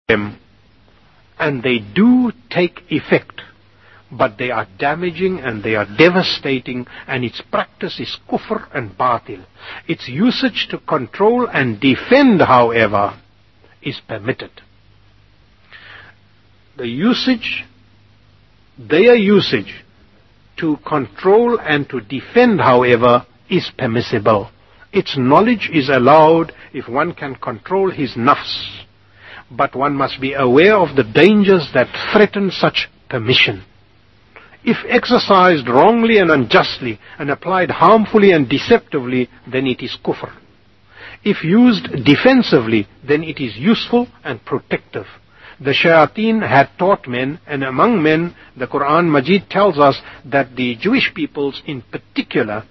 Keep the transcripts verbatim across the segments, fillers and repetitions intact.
them, and they do take effect, but they are damaging and they are devastating, and its practice is kufr and batil. Its usage to control and defend, however, is permitted. The usage, their usage to control and to defend, however, is permissible. Its knowledge is allowed if one can control his nafs, but one must be aware of the dangers that threaten such permission. If exercised wrongly and unjustly and applied harmfully and deceptively, then it is kufr. If used defensively, then it is useful and protective. The shayateen had taught men, and among men, the Quran Majid tells us that the Jewish peoples in particular,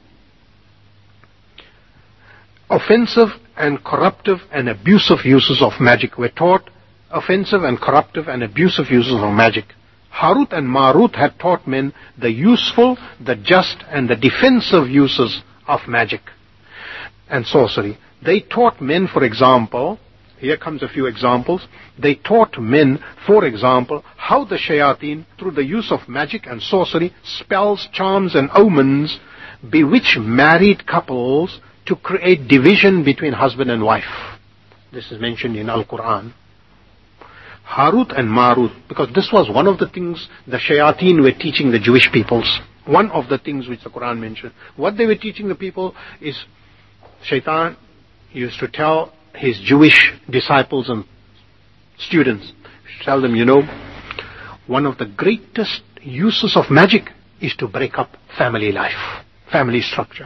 offensive and corruptive and abusive uses of magic were taught, offensive and corruptive and abusive uses of magic. Harut and Marut had taught men the useful, the just, and the defensive uses of magic and sorcery. They taught men, for example, here comes a few examples, they taught men, for example, how the shayateen, through the use of magic and sorcery, spells, charms, and omens, bewitch married couples to create division between husband and wife. This is mentioned in Al-Quran. Harut and Marut, because this was one of the things the shayateen were teaching the Jewish peoples. One of the things which the Quran mentioned. What they were teaching the people is, Shaitan used to tell his Jewish disciples and students, tell them, you know, one of the greatest uses of magic is to break up family life, family structure.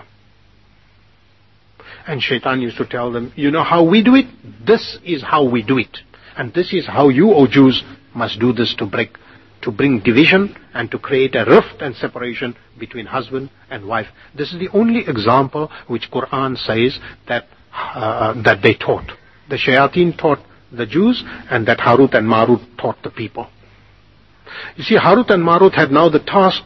And Shaitan used to tell them, you know how we do it? This is how we do it. And this is how you, O Jews, must do this to break, to bring division and to create a rift and separation between husband and wife. This is the only example which Quran says that uh, that they taught. The shayateen taught the Jews, and that Harut and Marut taught the people. You see, Harut and Marut had now the task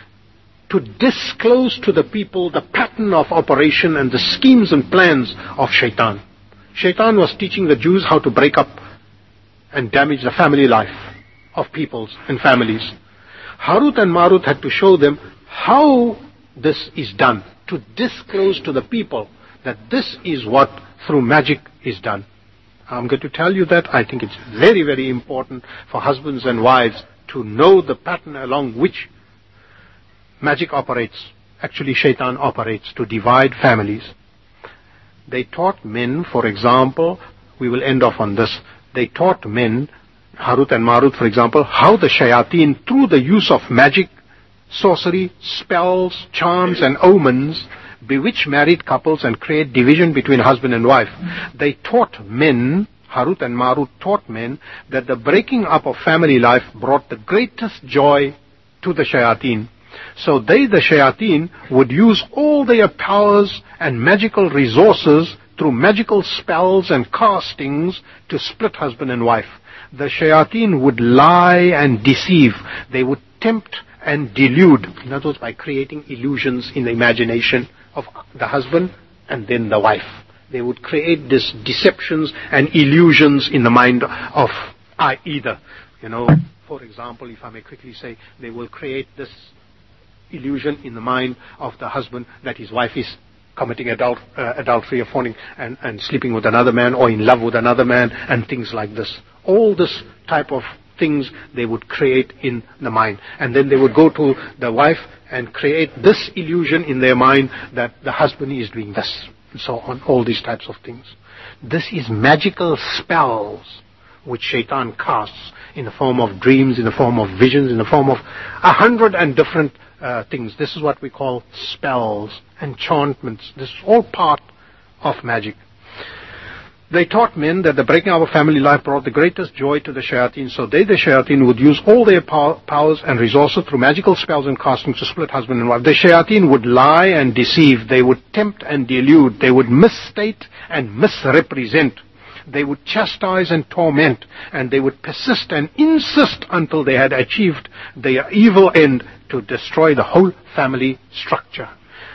to disclose to the people the pattern of operation and the schemes and plans of Shaitan. Shaitan was teaching the Jews how to break up and damage the family life of peoples and families. Harut and Marut had to show them how this is done, to disclose to the people that this is what through magic is done. I'm going to tell you that. I think it's very, very important for husbands and wives to know the pattern along which magic operates. Actually, Shaitan operates to divide families. They taught men, for example, we will end off on this, they taught men, Harut and Marut, for example, how the shayateen, through the use of magic, sorcery, spells, charms, and omens, bewitch married couples and create division between husband and wife. They taught men, Harut and Marut taught men, that the breaking up of family life brought the greatest joy to the shayateen. So they, the shayateen, would use all their powers and magical resources through magical spells and castings to split husband and wife. The shayateen would lie and deceive. They would tempt and delude. In other words, by creating illusions in the imagination of the husband and then the wife. They would create these deceptions and illusions in the mind of uh, either. You know, for example, if I may quickly say, they will create this illusion in the mind of the husband that his wife is committing adult, uh, adultery or forning and, and sleeping with another man or in love with another man and things like this. All this type of things they would create in the mind. And then they would go to the wife and create this illusion in their mind that the husband is doing this. And so on, all these types of things. This is magical spells which Shaitan casts in the form of dreams, in the form of visions, in the form of a hundred and different uh, things. This is what we call spells, enchantments. This is all part of magic. They taught men that the breaking up of family life brought the greatest joy to the shayateen, so they, the shayateen, would use all their pow- powers and resources through magical spells and castings to split husband and wife. The shayateen would lie and deceive, they would tempt and delude, they would misstate and misrepresent, they would chastise and torment, and they would persist and insist until they had achieved their evil end to destroy the whole family structure.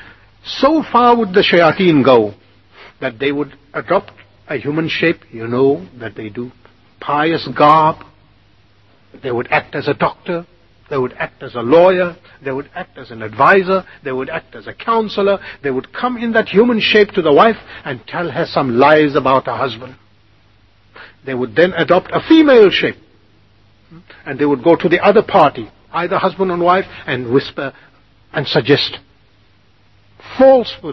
So far would the shayateen go that they would adopt a human shape, you know that they do. pious garb. They would act as a doctor. They would act as a lawyer. They would act as an advisor. They would act as a counselor. They would come in that human shape to the wife and tell her some lies about her husband. They would then adopt a female shape. And they would go to the other party, either husband or wife, and whisper and suggest falsehood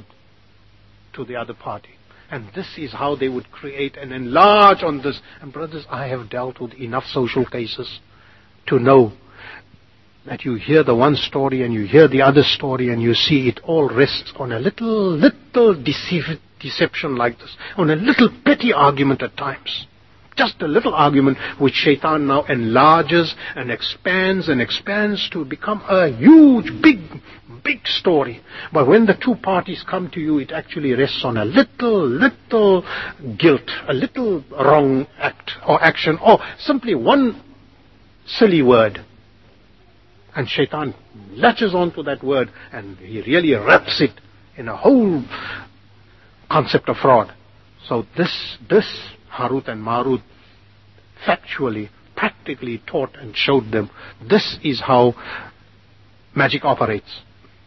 to the other party. And this is how they would create and enlarge on this. And brothers, I have dealt with enough social cases to know that you hear the one story and you hear the other story and you see it all rests on a little, little deceive, deception like this, on a little petty argument at times. Just a little argument which shaitan now enlarges and expands and expands to become a huge, big, big story. But when the two parties come to you, it actually rests on a little, little guilt, a little wrong act or action, or simply one silly word. And shaitan latches onto that word and he really wraps it in a whole concept of fraud. So this, this Harut and Marut factually, practically taught and showed them this is how magic operates.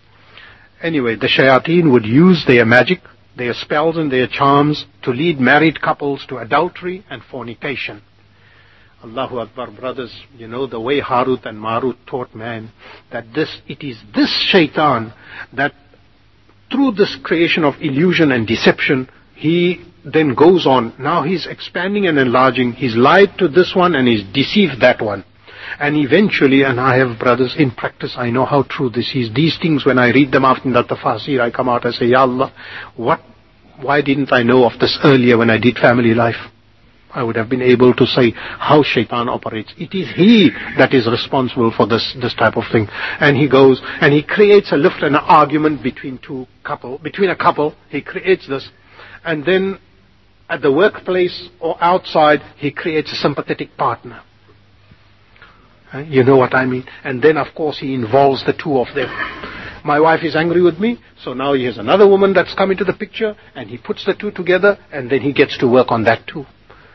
Anyway, the shayateen would use their magic, their spells and their charms to lead married couples to adultery and fornication. Allahu Akbar, brothers, you know the way Harut and Marut taught man, that this, it is this shaitan that through this creation of illusion and deception, he then goes on. Now he's expanding and enlarging. He's lied to this one and he's deceived that one. And eventually, and I have brothers in practice, I know how true this is. These things, when I read them after the tafsir, I come out and say, Ya Allah, what, why didn't I know of this earlier when I did family life? I would have been able to say how shaitan operates. It is he that is responsible for this, this type of thing. And he goes and he creates a lift and an argument between two couple, between a couple. He creates this. And then at the workplace or outside, he creates a sympathetic partner. You know what I mean? And then of course he involves the two of them. My wife is angry with me, so now he has another woman that's come into the picture, and he puts the two together, and then he gets to work on that too.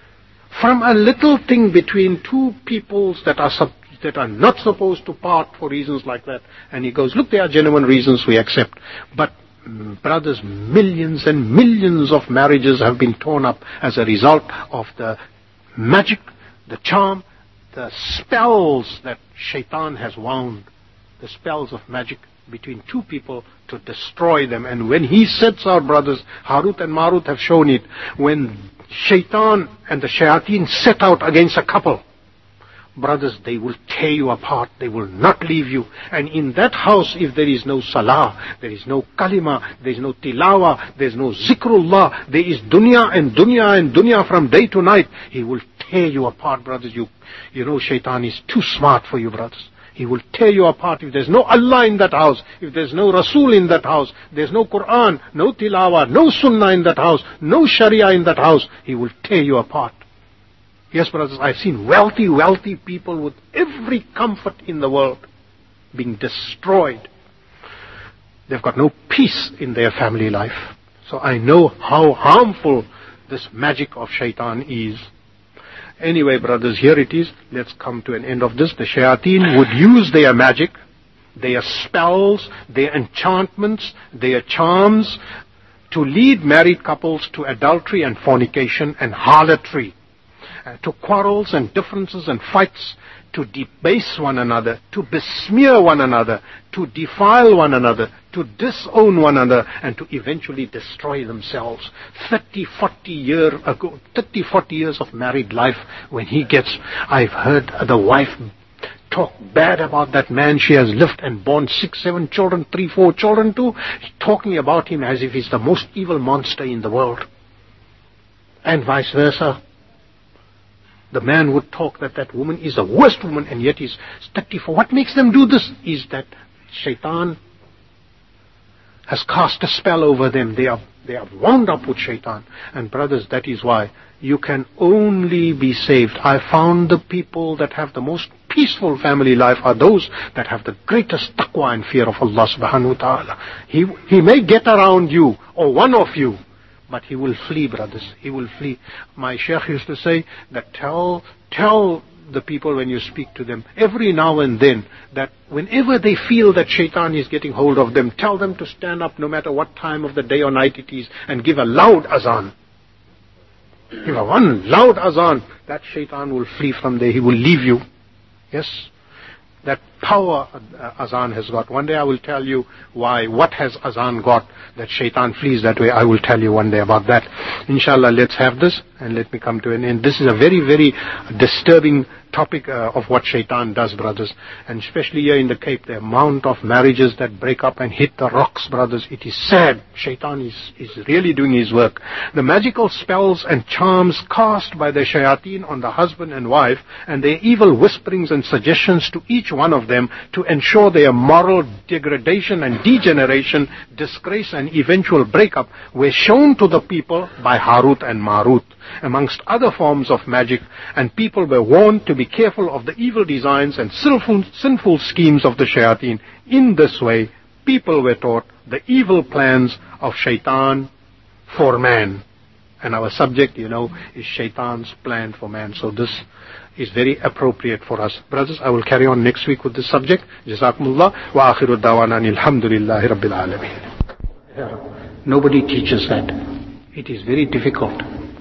From a little thing between two peoples that are sub, that are not supposed to part for reasons like that, and he goes, look, there are genuine reasons we accept. But brothers, millions and millions of marriages have been torn up as a result of the magic, the charm, the spells that shaitan has wound, the spells of magic between two people to destroy them. And when he sets out, brothers, Harut and Marut have shown it, when shaitan and the shayateen set out against a couple, brothers, they will tear you apart. They will not leave you. And in that house, if there is no salah, there is no kalima, there is no tilawa, there is no zikrullah, there is dunya and dunya and dunya from day to night, he will tear you apart, brothers. You, you know shaitan is too smart for you, brothers. He will tear you apart. If there's no Allah in that house, if there's no Rasul in that house, there's no Quran, no Tilawa, no Sunnah in that house, no Sharia in that house, he will tear you apart. Yes, brothers, I've seen wealthy, wealthy people with every comfort in the world being destroyed. They've got no peace in their family life. So I know how harmful this magic of shaitan is. Anyway, brothers, here it is. Let's come to an end of this. The shayateen would use their magic, their spells, their enchantments, their charms to lead married couples to adultery and fornication and harlotry, uh, to quarrels and differences and fights, to debase one another, to besmear one another, to defile one another, to disown one another, and to eventually destroy themselves. thirty, forty years ago, thirty, forty years of married life, when he gets, I've heard the wife talk bad about that man she has lived and born six, seven children, three, four children to, talking about him as if he's the most evil monster in the world. And vice versa. The man would talk that that woman is the worst woman, and yet he's thirty-four. What makes them do this is that shaitan has cast a spell over them. They are, they are wound up with shaitan. And brothers, that is why you can only be saved. I found the people that have the most peaceful family life are those that have the greatest taqwa and fear of Allah subhanahu wa ta'ala. He, he may get around you, or one of you, but he will flee, brothers. He will flee. My sheikh used to say that tell tell the people when you speak to them, every now and then, that whenever they feel that shaitan is getting hold of them, tell them to stand up no matter what time of the day or night it is and give a loud azan. Give a one loud azan. That shaitan will flee from there. He will leave you. Yes? That power uh, azan has got. One day I will tell you why, what has azan got that shaitan flees that way. I will tell you one day about that. Inshallah, let's have this and let me come to an end. This is a very, very disturbing topic uh, of what shaitan does, brothers. And especially here in the Cape, the amount of marriages that break up and hit the rocks, brothers. It is sad. Shaitan is, is really doing his work. The magical spells and charms cast by the shayateen on the husband and wife, and their evil whisperings and suggestions to each one of them to ensure their moral degradation and degeneration, disgrace and eventual breakup, were shown to the people by Harut and Marut, amongst other forms of magic, and people were warned to be careful of the evil designs and sinful, sinful schemes of the shayateen. In this way, people were taught the evil plans of shaitan for man. And our subject, you know, is shaitan's plan for man. So this is very appropriate for us. Brothers, I will carry on next week with this subject. Jazakumullah. Wa akhiru dawana alhamdulillahi rabbil alameen. Nobody teaches that. It is very difficult.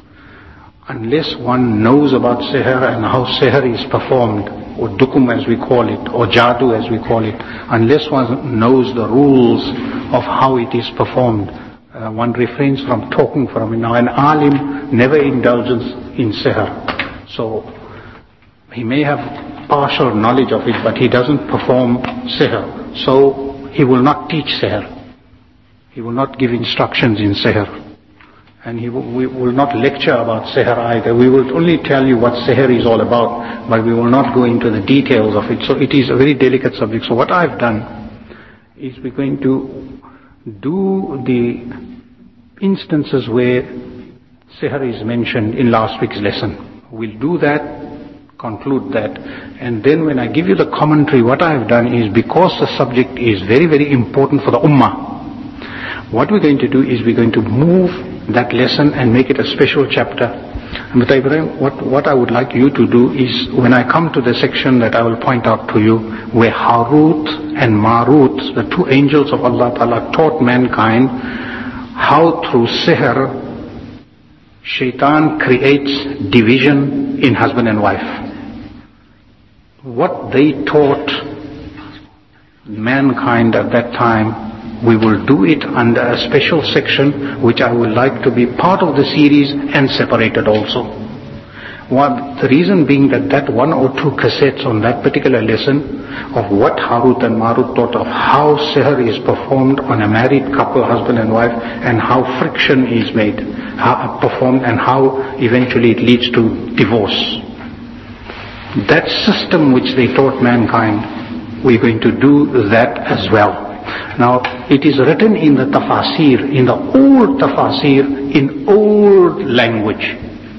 Unless one knows about sihr and how sihr is performed, or dukum as we call it, or jadoo as we call it, unless one knows the rules of how it is performed, uh, one refrains from talking from it. Now, an alim never indulges in sihr. So, he may have partial knowledge of it, but he doesn't perform sihr. So, he will not teach sihr. He will not give instructions in sihr. And he will, we will not lecture about sihr either. We will only tell you what sihr is all about, but we will not go into the details of it. So it is a very delicate subject. So what I've done is we're going to do the instances where sihr is mentioned in last week's lesson. We'll do that, conclude that, and then when I give you the commentary, what I've done is, because the subject is very, very important for the ummah, what we're going to do is we're going to move that lesson and make it a special chapter. But Ibrahim, what, what I would like you to do is, when I come to the section that I will point out to you, where Harut and Marut, the two angels of Allah Ta'ala, taught mankind how through sihr, shaitan creates division in husband and wife. What they taught mankind at that time, we will do it under a special section which I would like to be part of the series and separated also. One, the reason being that that one or two cassettes on that particular lesson of what Harut and Marut taught, of how sihr is performed on a married couple, husband and wife, and how friction is made, how, performed, and how eventually it leads to divorce. That system which they taught mankind, we're going to do that as well. Now, it is written in the tafasir, in the old tafasir, in old language.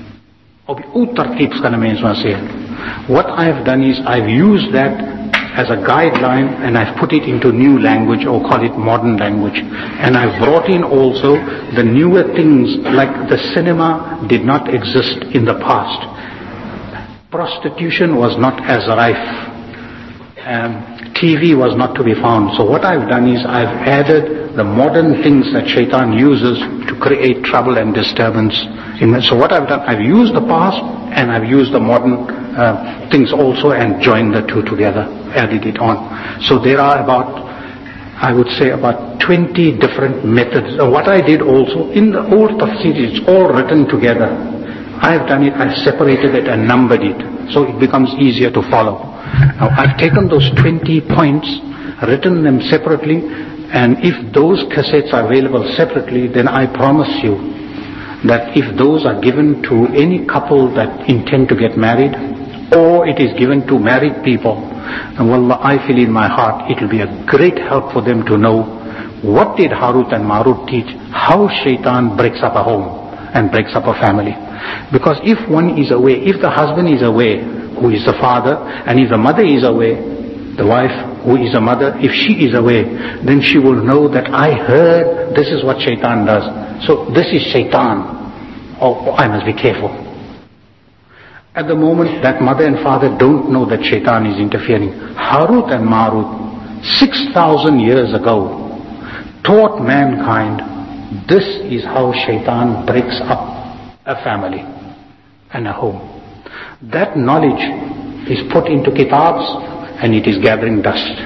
What I have done is, I've used that as a guideline and I've put it into new language, or call it modern language. And I've brought in also the newer things, like the cinema did not exist in the past. Prostitution was not as rife. Um, T V was not to be found. So what I've done is I've added the modern things that shaitan uses to create trouble and disturbance. In so what I've done, I've used the past and I've used the modern uh, things also and joined the two together, added it on. So there are about, I would say about twenty different methods. Uh, what I did also, in the old tafsir, it's all written together. I've done it, I've separated it and numbered it, so it becomes easier to follow. Now, I've taken those twenty points, written them separately, and if those cassettes are available separately, then I promise you that if those are given to any couple that intend to get married, or it is given to married people, and wallah, I feel in my heart it will be a great help for them to know what did Harut and Marut teach, how shaitan breaks up a home and breaks up a family. Because if one is away, if the husband is away, who is the father, and if the mother is away, the wife who is a mother, if she is away, then she will know that I heard this is what shaitan does. So this is shaitan. Oh, I must be careful. At the moment, that mother and father don't know that shaitan is interfering. Harut and Marut, six thousand years ago, taught mankind, this is how shaitan breaks up a family and a home. That knowledge is put into kitabs and it is gathering dust.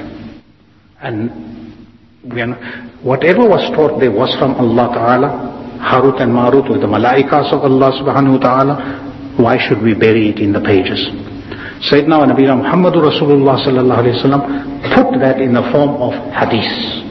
And we are, whatever was taught there was from Allah Ta'ala. Harut and Marut with the malaikas of Allah Subhanahu Wa Ta'ala. Why should we bury it in the pages? Sayyidina wa Nabiyina Muhammadur Rasulullah Sallallahu Alaihi Wasallam put that in the form of hadith.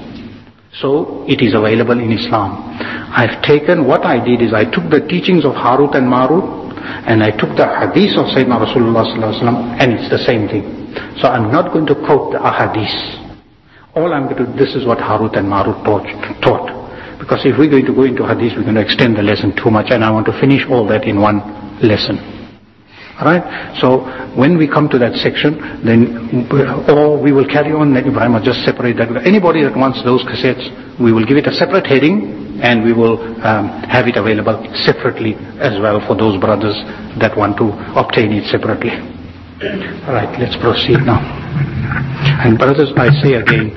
So it is available in Islam. I've taken, what I did is I took the teachings of Harut and Marut and I took the hadith of Sayyidina Rasulullah Sallallahu Alaihi Wasallam, and it's the same thing. So I'm not going to quote the ahadith. All I'm going to do, this is what Harut and Marut taught. taught. Because if we're going to go into hadith, we're going to extend the lesson too much, and I want to finish all that in one lesson. Alright? So when we come to that section, then or we will carry on, then Ibrahim will just separate that. Anybody that wants those cassettes, we will give it a separate heading and we will um, have it available separately as well for those brothers that want to obtain it separately. Alright, let's proceed now. And brothers, I say again,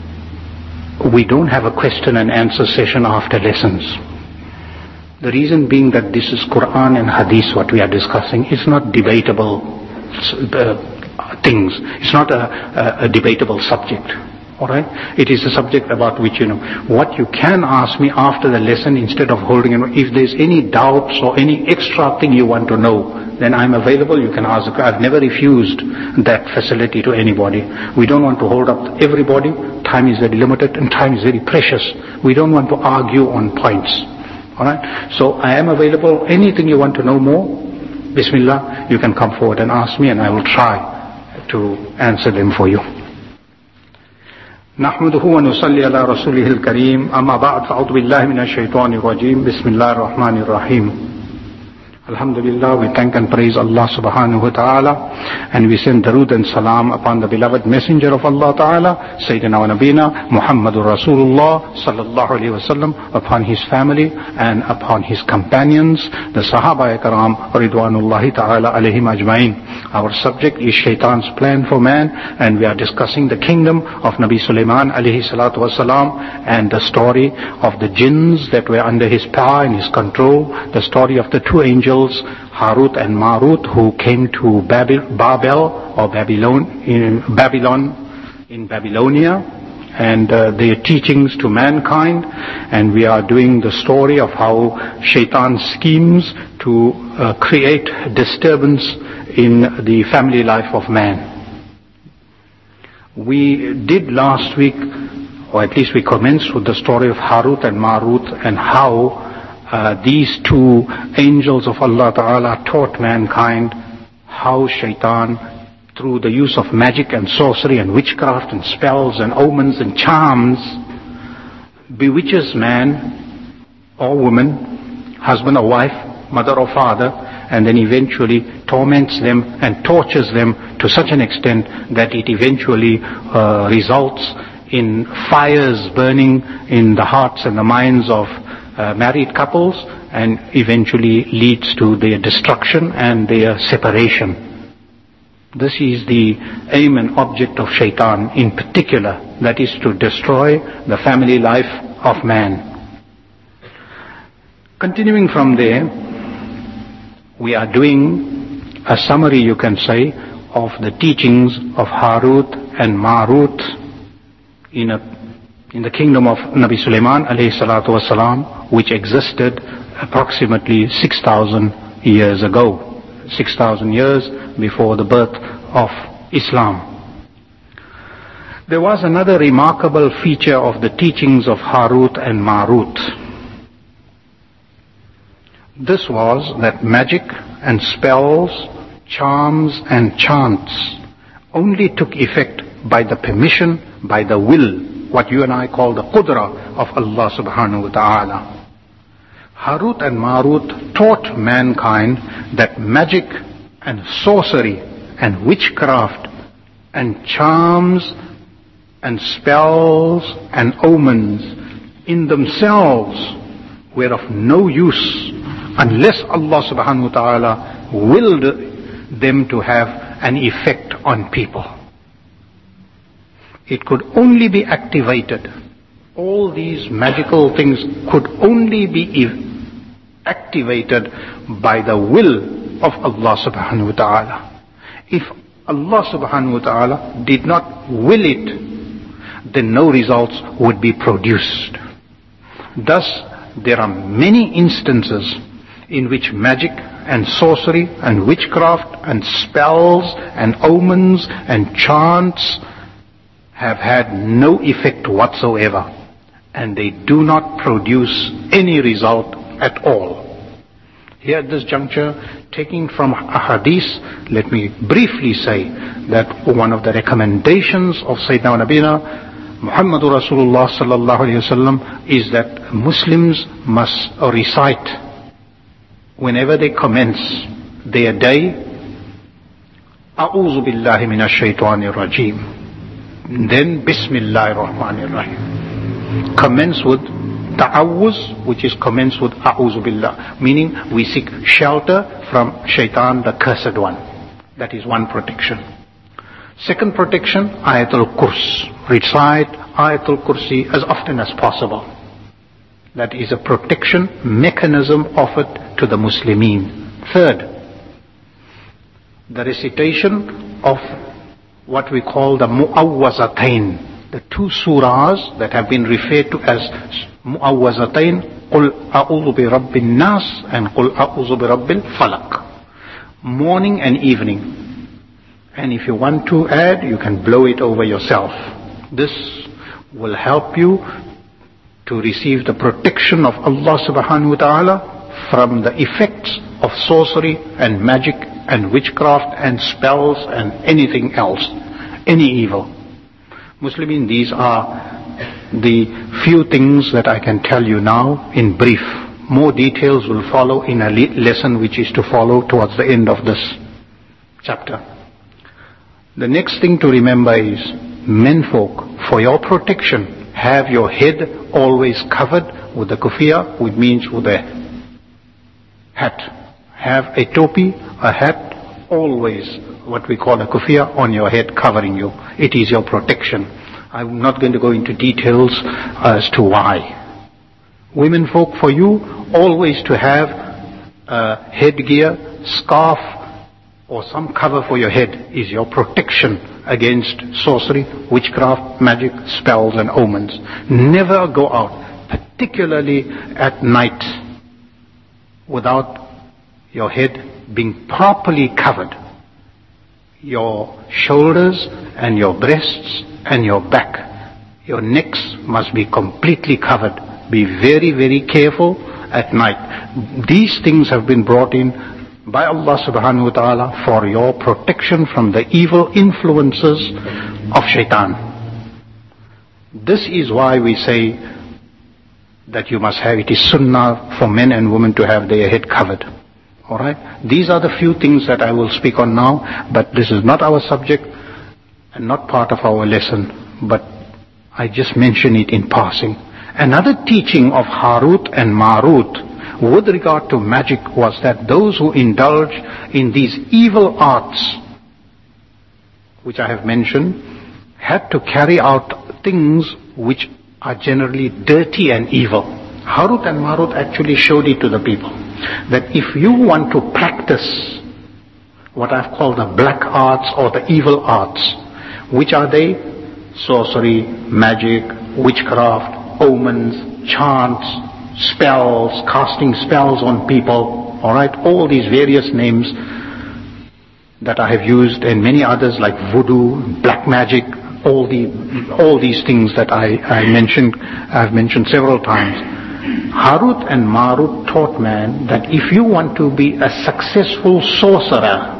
we don't have a question and answer session after lessons. The reason being that this is Quran and Hadith what we are discussing. It's not debatable uh, things. It's not a, a, a debatable subject. Alright? It is a subject about which, you know, what you can ask me after the lesson instead of holding it. If there's any doubts or any extra thing you want to know, then I'm available, you can ask. I've never refused that facility to anybody. We don't want to hold up everybody. Time is very limited and time is very precious. We don't want to argue on points. Alright? So I am available. Anything you want to know more, Bismillah, you can come forward and ask me and I will try to answer them for you. نحمده ونصلي على رسوله الكريم أما بعد فأعوذ بالله من الشيطان الرجيم بسم الله الرحمن الرحيم. Alhamdulillah, we thank and praise Allah subhanahu wa ta'ala, and we send darood and salam upon the beloved messenger of Allah ta'ala, Sayyidina wa Nabina Muhammadur Rasulullah sallallahu alayhi wa sallam, upon his family and upon his companions, the Sahaba Ikram Ridwanullahi ta'ala alayhim ajma'in. Our subject is Shaitan's plan for man, and we are discussing the kingdom of Nabi Sulaiman alayhi salatu wasalam, and the story of the jinns that were under his power and his control, the story of the two angels Harut and Marut who came to Babil, Babel or Babylon in Babylon in Babylonia, and uh, their teachings to mankind. And we are doing the story of how Shaitan schemes to uh, create disturbance in the family life of man. We did last week, or at least we commenced with the story of Harut and Marut and how Uh, these two angels of Allah Ta'ala taught mankind how Shaitan, through the use of magic and sorcery and witchcraft and spells and omens and charms, bewitches man or woman, husband or wife, mother or father, and then eventually torments them and tortures them to such an extent that it eventually uh, results in fires burning in the hearts and the minds of Uh, married couples, and eventually leads to their destruction and their separation. This is the aim and object of Shaitan in particular, that is to destroy the family life of man. Continuing from there, we are doing a summary, you can say, of the teachings of Harut and Marut in a in the kingdom of Nabi Sulaiman alayhi salatu wasalam, which existed approximately six thousand years ago, six thousand years before the birth of Islam. There was another remarkable feature of the teachings of Harut and Marut. This was that magic and spells, charms and chants only took effect by the permission, by the will, what you and I call the qudra of Allah subhanahu wa ta'ala. Harut and Marut taught mankind that magic and sorcery and witchcraft and charms and spells and omens in themselves were of no use unless Allah subhanahu wa ta'ala willed them to have an effect on people. It could only be activated. All these magical things could only be activated by the will of Allah subhanahu wa ta'ala. If Allah subhanahu wa ta'ala did not will it, then no results would be produced. Thus, there are many instances in which magic and sorcery and witchcraft and spells and omens and chants have had no effect whatsoever, and they do not produce any result at all. Here at this juncture, taking from a hadith, let me briefly say that one of the recommendations of Sayyidina Nabina Muhammadur Rasulullah sallallahu alayhi wasallam is that Muslims must recite whenever they commence their day, A'udhu billahi minash shaitanir rajim. Then Bismillahir Rahmanir Rahim. Commence with Ta'awuz, which is commence with A'udhu billah, meaning we seek shelter from shaitan, the cursed one. That is one protection. Second protection, Ayatul Kurs. Recite Ayatul Kursi as often as possible. That is a protection mechanism offered to the Muslimin. Third, the recitation of what we call the Mu'awwazatain, the two surahs that have been referred to as Mu'awwazatain, Qul A'udhu bi Rabbin Nas and Qul A'udhu bi Rabbil Falaq. Morning and evening. And if you want to add, you can blow it over yourself. This will help you to receive the protection of Allah subhanahu wa ta'ala from the effects of sorcery and magic and witchcraft and spells and anything else, any evil. Muslimin, these are the few things that I can tell you now in brief. More details will follow in a lesson which is to follow towards the end of this chapter. The next thing to remember is, menfolk, for your protection, have your head always covered with a kufiya, which means with a hat. Have a topi, a hat, always what we call a kufiya on your head covering you. It is your protection. I'm not going to go into details as to why. Women folk, for you, always to have a headgear, scarf, or some cover for your head is your protection against sorcery, witchcraft, magic, spells and omens. Never go out, particularly at night, without your head being properly covered. Your shoulders and your breasts and your back, your necks must be completely covered. Be very, very careful at night. These things have been brought in by Allah subhanahu wa ta'ala for your protection from the evil influences of shaitan. This is why we say that you must have, it is sunnah for men and women to have their head covered. Alright? These are the few things that I will speak on now, but this is not our subject and not part of our lesson, but I just mention it in passing. Another teaching of Harut and Marut with regard to magic was that those who indulge in these evil arts, which I have mentioned, had to carry out things which are generally dirty and evil. Harut and Marut actually showed it to the people, that if you want to practice what I've called the black arts or the evil arts, which are they? Sorcery, magic, witchcraft, omens, chants, spells, casting spells on people, alright, all these various names that I have used, and many others like voodoo, black magic, all the all these things that I, I mentioned, I've mentioned several times. Harut and Marut taught man that if you want to be a successful sorcerer,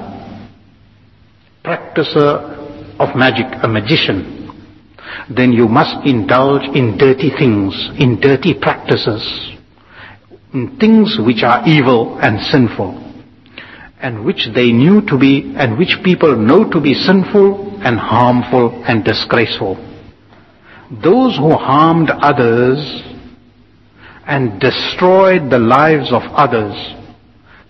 practicer of magic, a magician, then you must indulge in dirty things, in dirty practices, in things which are evil and sinful, and which they knew to be, and which people know to be sinful and harmful and disgraceful. Those who harmed others and destroyed the lives of others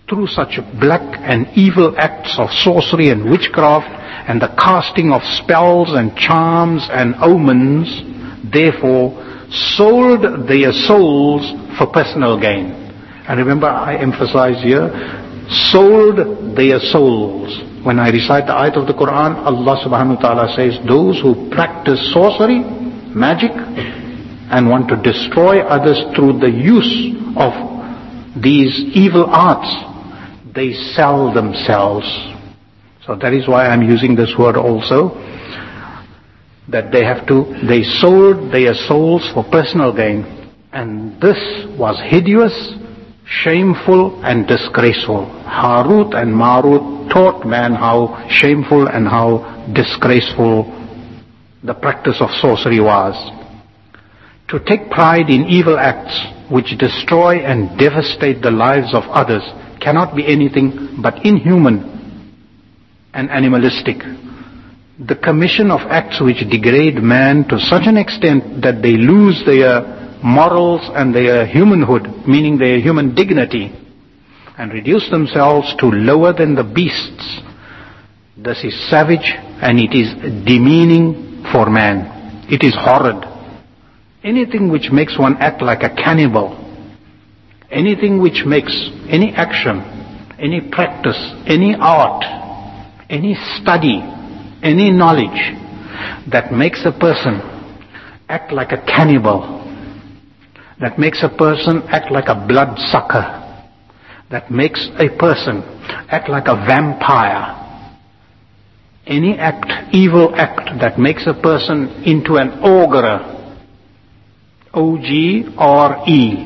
through such black and evil acts of sorcery and witchcraft and the casting of spells and charms and omens, therefore sold their souls for personal gain. And remember, I emphasize here, sold their souls. When I recite the ayat of the Quran, Allah subhanahu wa ta'ala says, those who practice sorcery, magic, and want to destroy others through the use of these evil arts, they sell themselves. So that is why I'm using this word also, that they have to, they sold their souls for personal gain. And this was hideous, shameful and disgraceful. Harut and Marut taught man how shameful and how disgraceful the practice of sorcery was. To take pride in evil acts which destroy and devastate the lives of others cannot be anything but inhuman and animalistic. The commission of acts which degrade man to such an extent that they lose their morals and their humanhood, meaning their human dignity, and reduce themselves to lower than the beasts, this is savage and it is demeaning for man. It is horrid. Anything which makes one act like a cannibal, anything which makes any action, any practice, any art, any study, any knowledge that makes a person act like a cannibal, that makes a person act like a bloodsucker, that makes a person act like a vampire, any act, evil act that makes a person into an ogre, O G R E,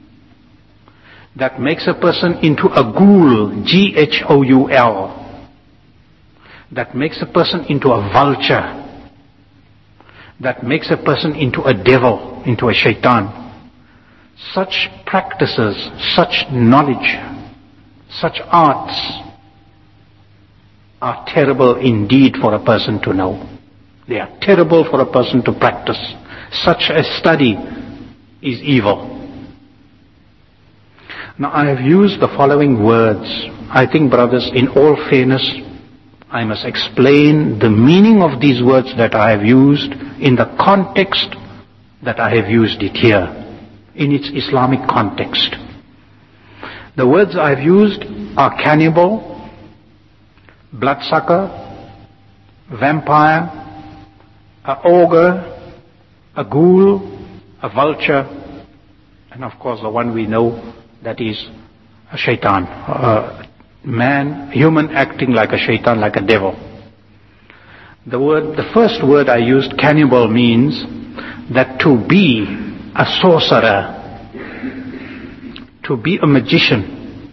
that makes a person into a ghoul, G H O U L, that makes a person into a vulture, that makes a person into a devil, into a shaitan. Such practices, such knowledge, such arts are terrible indeed for a person to know. They are terrible for a person to practice. Such a study is evil. Now I have used the following words. I think, brothers, in all fairness, I must explain the meaning of these words that I have used in the context that I have used it here, in its Islamic context. The words I have used are cannibal, bloodsucker, vampire, a ogre, a ghoul, a vulture, and of course the one we know, that is a shaitan, a man, human acting like a shaitan, like a devil. The word, the first word I used, cannibal, means that to be a sorcerer, to be a magician,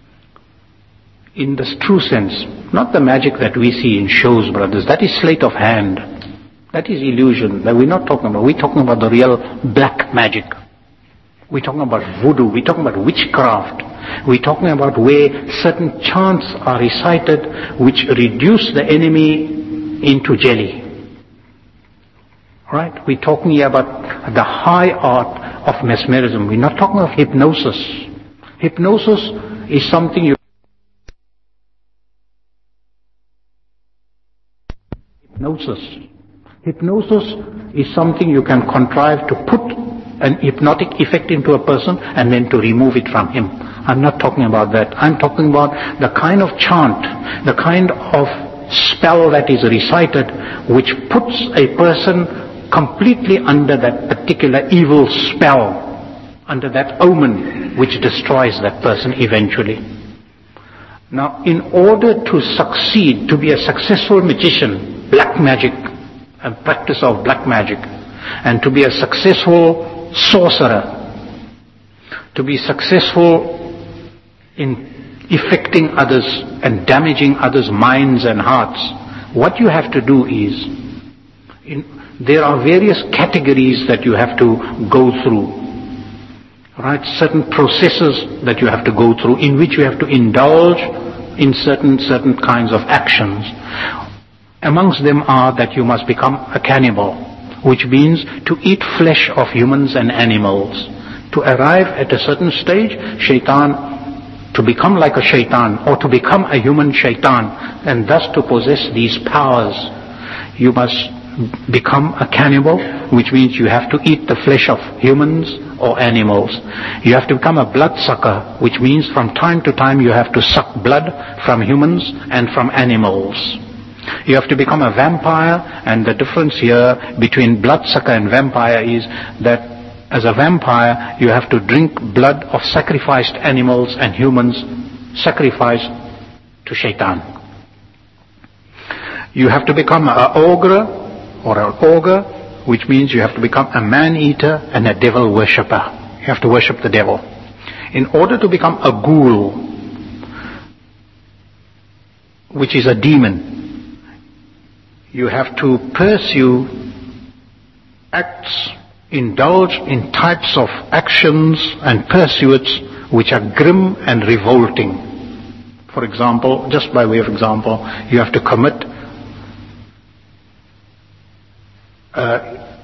in the true sense, not the magic that we see in shows, brothers, that is sleight of hand, that is illusion, that we're not talking about. We're talking about the real black magic. We're talking about voodoo, we're talking about witchcraft, we're talking about where certain chants are recited which reduce the enemy into jelly. Right? We're talking here about the high art of mesmerism. We're not talking of hypnosis. Hypnosis is something you hypnosis. Hypnosis is something you can contrive to put an hypnotic effect into a person and then to remove it from him. I'm not talking about that. I'm talking about the kind of chant, the kind of spell that is recited which puts a person completely under that particular evil spell, under that omen which destroys that person eventually. Now, in order to succeed, to be a successful magician, black magic, a practice of black magic, and to be a successful sorcerer, to be successful in affecting others and damaging others' minds and hearts, what you have to do is, in, there are various categories that you have to go through, right? Certain processes that you have to go through, in which you have to indulge in certain certain kinds of actions. Amongst them are that you must become a cannibal, which means to eat flesh of humans and animals. To arrive at a certain stage, shaitan to become like a shaitan or to become a human shaitan and thus to possess these powers, you must become a cannibal, which means you have to eat the flesh of humans or animals. You have to become a bloodsucker, which means from time to time you have to suck blood from humans and from animals. You have to become a vampire, and the difference here between bloodsucker and vampire is that as a vampire you have to drink blood of sacrificed animals and humans sacrificed to shaitan. You have to become an ogre or an ogre, which means you have to become a man-eater and a devil worshipper. You have to worship the devil. In order to become a ghoul, which is a demon, you have to pursue acts, indulge in types of actions and pursuits which are grim and revolting. For example, just by way of example, you have to commit Uh,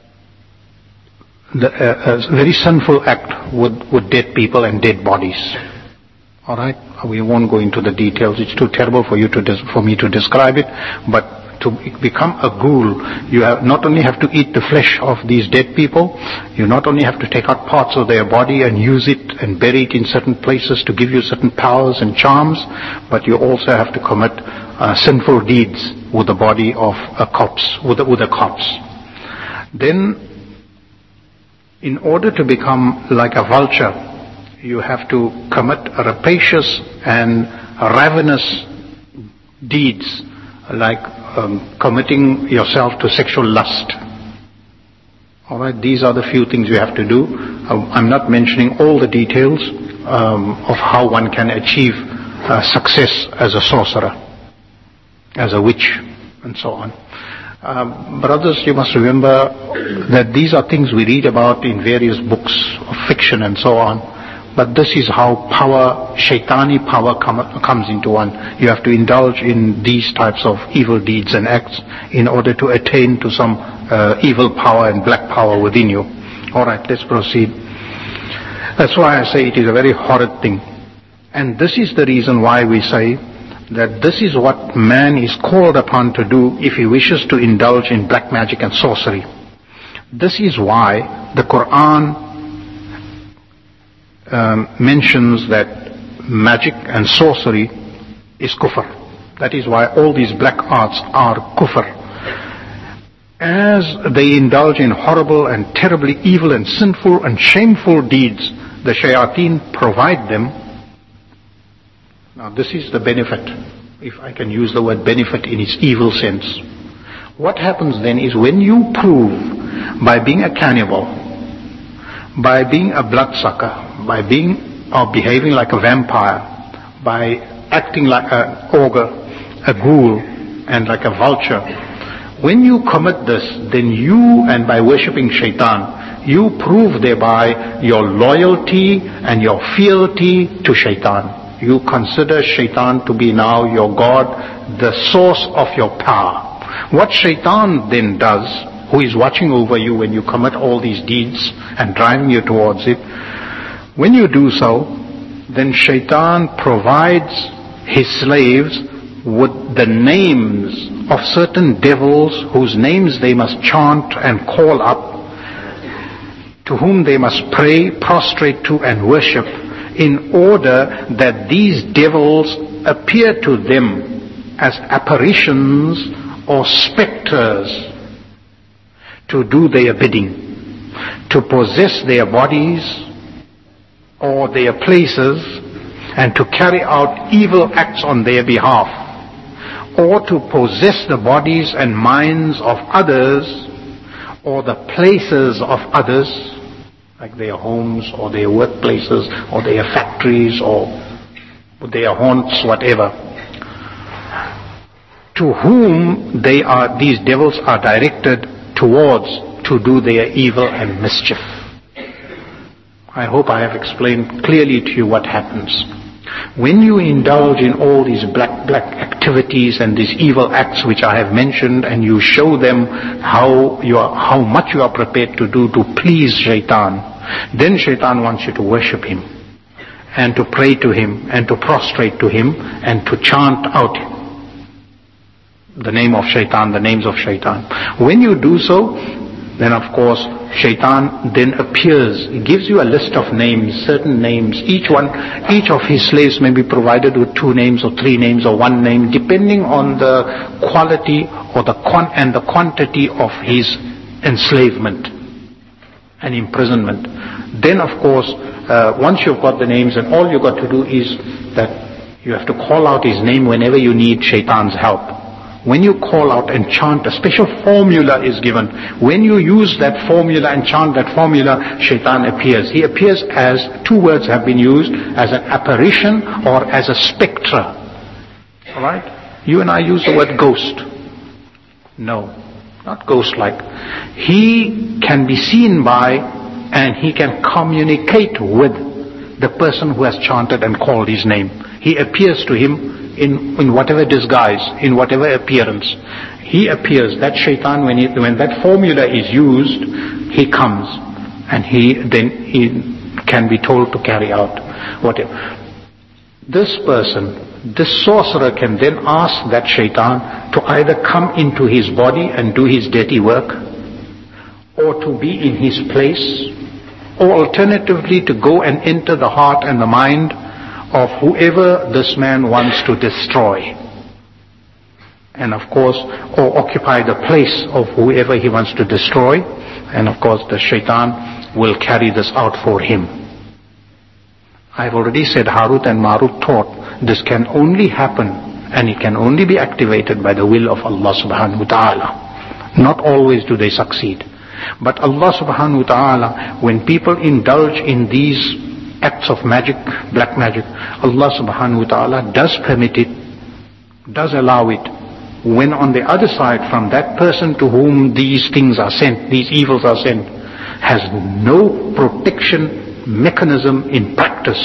the, uh, a very sinful act with, with dead people and dead bodies. All right, we won't go into the details. It's too terrible for you to des- for me to describe it. But to become a ghoul, you have not only have to eat the flesh of these dead people, you not only have to take out parts of their body and use it and bury it in certain places to give you certain powers and charms, but you also have to commit uh, sinful deeds with the body of a corpse, with a, with a corpse. Then, in order to become like a vulture, you have to commit rapacious and ravenous deeds, like um, committing yourself to sexual lust. All right, these are the few things you have to do. I'm not mentioning all the details um, of how one can achieve uh, success as a sorcerer, as a witch, and so on. Um, brothers, you must remember that these are things we read about in various books of fiction and so on. But this is how power, shaitani power com- comes into one. You have to indulge in these types of evil deeds and acts in order to attain to some uh, evil power and black power within you. Alright, let's proceed. That's why I say it is a very horrid thing. And this is the reason why we say that this is what man is called upon to do if he wishes to indulge in black magic and sorcery. This is why the Quran um, mentions that magic and sorcery is kufr. That is why all these black arts are kufr. As they indulge in horrible and terribly evil and sinful and shameful deeds, the shayateen provide them. Now this is the benefit, if I can use the word benefit in its evil sense. What happens then is when you prove by being a cannibal, by being a bloodsucker, by being or behaving like a vampire, by acting like an ogre, a ghoul, and like a vulture, when you commit this, then you, and by worshipping shaitan, you prove thereby your loyalty and your fealty to shaitan. You consider shaitan to be now your God, the source of your power. What shaitan then does, who is watching over you when you commit all these deeds and driving you towards it, when you do so, then shaitan provides his slaves with the names of certain devils whose names they must chant and call up, to whom they must pray, prostrate to and worship, in order that these devils appear to them as apparitions or specters to do their bidding, to possess their bodies or their places and to carry out evil acts on their behalf, or to possess the bodies and minds of others or the places of others, like their homes or their workplaces or their factories or their haunts, whatever, to whom they are, these devils are directed towards to do their evil and mischief. I hope I have explained clearly to you what happens. When you indulge in all these black, black activities and these evil acts which I have mentioned, and you show them how you are, how much you are prepared to do to please shaitan, then shaitan wants you to worship him. and to pray to him and to prostrate to him and to chant out the name of shaitan, the names of shaitan. When you do so, then of course shaitan then appears. He gives you a list of names, certain names. Each one, each of his slaves may be provided with two names or three names or one name, depending on the quality or the quan- and the quantity of his enslavement and imprisonment. Then of course, uh, once you've got the names, and all you've got to do is that you have to call out his name whenever you need shaitan's help. When you call out and chant, a special formula is given. When you use that formula and chant that formula, shaitan appears. He appears as, two words have been used, as an apparition or as a spectre. Alright? You and I use the word ghost. No, not ghost-like. He can be seen by and he can communicate with the person who has chanted and called his name. He appears to him in, in whatever disguise, in whatever appearance. He appears, that shaitan, when, he, when that formula is used, he comes and he then he can be told to carry out whatever. This person, this sorcerer can then ask that shaitan to either come into his body and do his dirty work, or to be in his place, or alternatively to go and enter the heart and the mind of whoever this man wants to destroy. And of course, or occupy the place of whoever he wants to destroy. And of course, the shaitan will carry this out for him. I've already said Harut and Marut taught this can only happen and it can only be activated by the will of Allah subhanahu wa ta'ala. Not always do they succeed. But Allah subhanahu wa ta'ala, when people indulge in these acts of magic, black magic, Allah subhanahu wa ta'ala does permit it, does allow it, when on the other side from that person to whom these things are sent, these evils are sent, has no protection mechanism in practice.